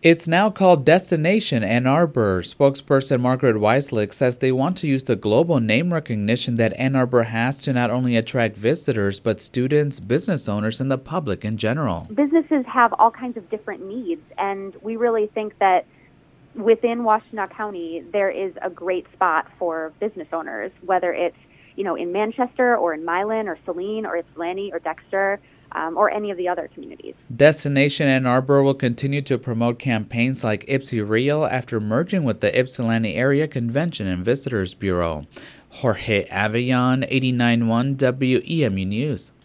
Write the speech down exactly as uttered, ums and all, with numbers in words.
It's now called Destination Ann Arbor. Spokesperson Margaret Weislich says they want to use the global name recognition that Ann Arbor has to not only attract visitors, but students, business owners, and the public in general. Businesses have all kinds of different needs, and we really think that within Washtenaw County, there is a great spot for business owners, whether it's, you know, in Manchester or in Milan or Saline or Ypsilanti or Dexter. Um, or any of the other communities. Destination Ann Arbor will continue to promote campaigns like Ypsi Real after merging with the Ypsilanti Area Convention and Visitors Bureau. Jorge Avillon, eighty-nine point one W E M U News.